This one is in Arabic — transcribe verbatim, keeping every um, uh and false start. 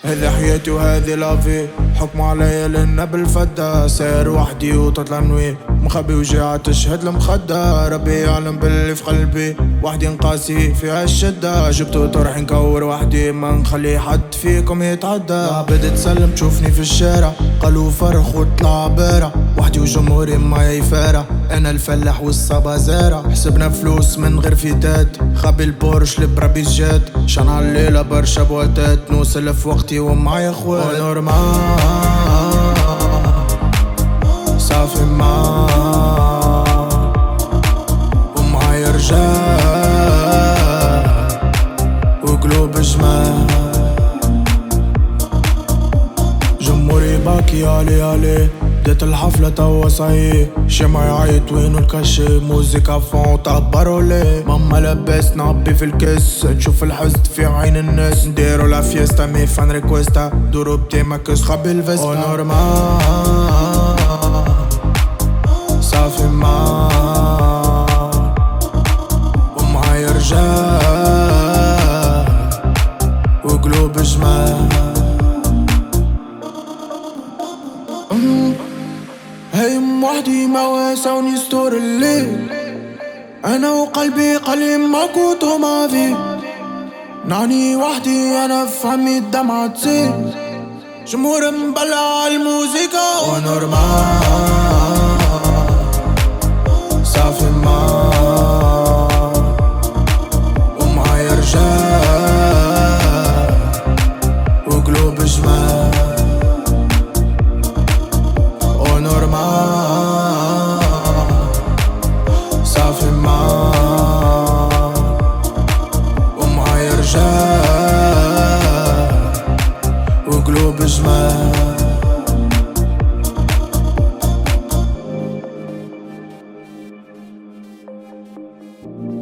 هذه حياتي وهذه لافي، حكم عليا لأن بالفدا ساير وحدي وتطلع نوي، مخبي وجاعة تشهد المخدة، ربي يعلم باللي في قلبي، وحدي نقاسي فيها الشدة، جبتو طرح نكور وحدي ما نخلي حد فيكم يتعدى. عبد تسلم تشوفني في الشارع قالوا فرخ وطلع بارع، وحدي وجمهوري ما يفارع، انا الفلاح والصبا زارع، حسبنا فلوس من غير فيتات، خبي البورش لبربي الجات، شان عالليلة برشا بواتات، نوصل في وقتي ومعايا خوات نورمال صافي ما ومعايا رجال وقلوب جمال، جمهوري باكي علي علي، بدات الحفلة توا صاي، شمع يعيط وينو الكاشي، موزيكا فون تعبروا ليه، ماما لاباس نعبي في الكاس، تشوف الحزن في عين الناس، نديرو لا فيستا مي فان ريكويستا، دورو بتيما كس خبي الفيستا، او نورمال صافي ما ومعايا رجال وقلوب جمال. هايم وحدي ما واسعني ستور الليل، انا وقلبي قليل ما كنت ما في، نعني وحدي انا فهمي الدمعة تسيل، جمهور مبلع الموسيقى ونورمال صافي ما ومعايا رجال وقلوب جمال، ونورمال صافي ما ومعايا رجال وقلوب جمال.